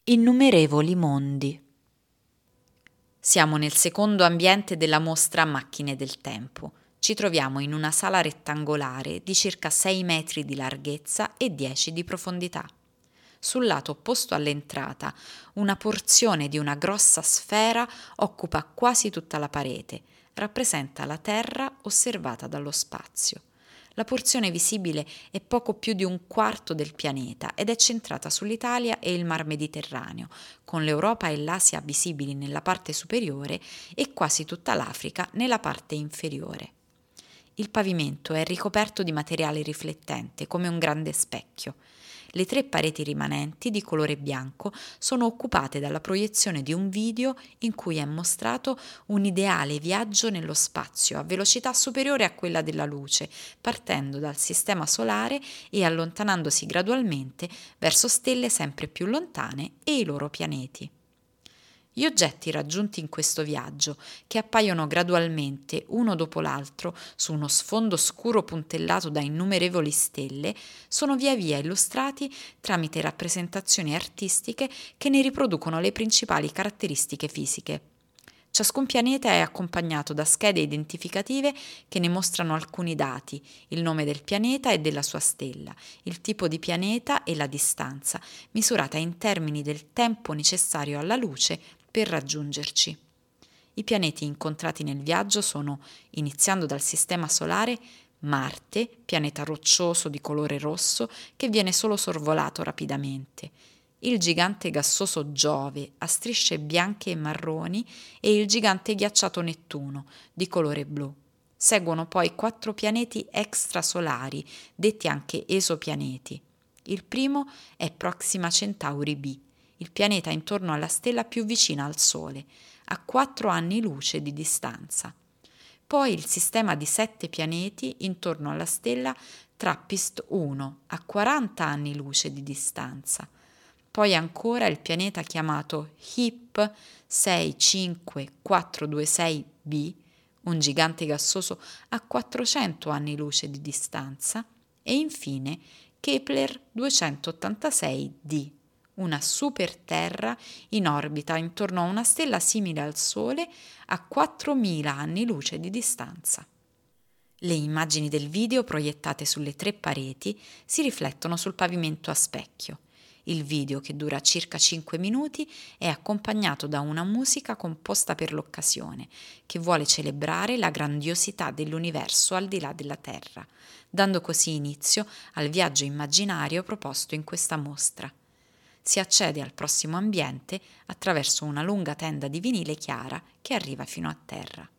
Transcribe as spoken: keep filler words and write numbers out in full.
Innumerevoli mondi. Siamo nel secondo ambiente della mostra Macchine del Tempo. Ci troviamo in una sala rettangolare di circa sei metri di larghezza e dieci di profondità. Sul lato opposto all'entrata, una porzione di una grossa sfera occupa quasi tutta la parete, rappresenta la Terra osservata dallo spazio. La porzione visibile è poco più di un quarto del pianeta ed è centrata sull'Italia e il Mar Mediterraneo, con l'Europa e l'Asia visibili nella parte superiore e quasi tutta l'Africa nella parte inferiore. Il pavimento è ricoperto di materiale riflettente come un grande specchio. Le tre pareti rimanenti, di colore bianco, sono occupate dalla proiezione di un video in cui è mostrato un ideale viaggio nello spazio a velocità superiore a quella della luce, partendo dal sistema solare e allontanandosi gradualmente verso stelle sempre più lontane e i loro pianeti. Gli oggetti raggiunti in questo viaggio, che appaiono gradualmente uno dopo l'altro su uno sfondo scuro puntellato da innumerevoli stelle, sono via via illustrati tramite rappresentazioni artistiche che ne riproducono le principali caratteristiche fisiche. Ciascun pianeta è accompagnato da schede identificative che ne mostrano alcuni dati, il nome del pianeta e della sua stella, il tipo di pianeta e la distanza, misurata in termini del tempo necessario alla luce per raggiungerci. I pianeti incontrati nel viaggio sono, iniziando dal Sistema Solare, Marte, pianeta roccioso di colore rosso che viene solo sorvolato rapidamente, il gigante gassoso Giove a strisce bianche e marroni e il gigante ghiacciato Nettuno di colore blu. Seguono poi quattro pianeti extrasolari, detti anche esopianeti. Il primo è Proxima Centauri b, il pianeta intorno alla stella più vicina al Sole, a quattro anni luce di distanza. Poi il sistema di sette pianeti intorno alla stella Trappist uno, a quaranta anni luce di distanza. Poi ancora il pianeta chiamato H I P sei cinque quattro due sei b, un gigante gassoso a quattrocento anni luce di distanza, e infine Kepler duecentottantasei d, una superterra in orbita intorno a una stella simile al Sole a quattromila anni luce di distanza. Le immagini del video proiettate sulle tre pareti si riflettono sul pavimento a specchio. Il video, che dura circa cinque minuti, è accompagnato da una musica composta per l'occasione, che vuole celebrare la grandiosità dell'universo al di là della Terra, dando così inizio al viaggio immaginario proposto in questa mostra. Si accede al prossimo ambiente attraverso una lunga tenda di vinile chiara che arriva fino a terra.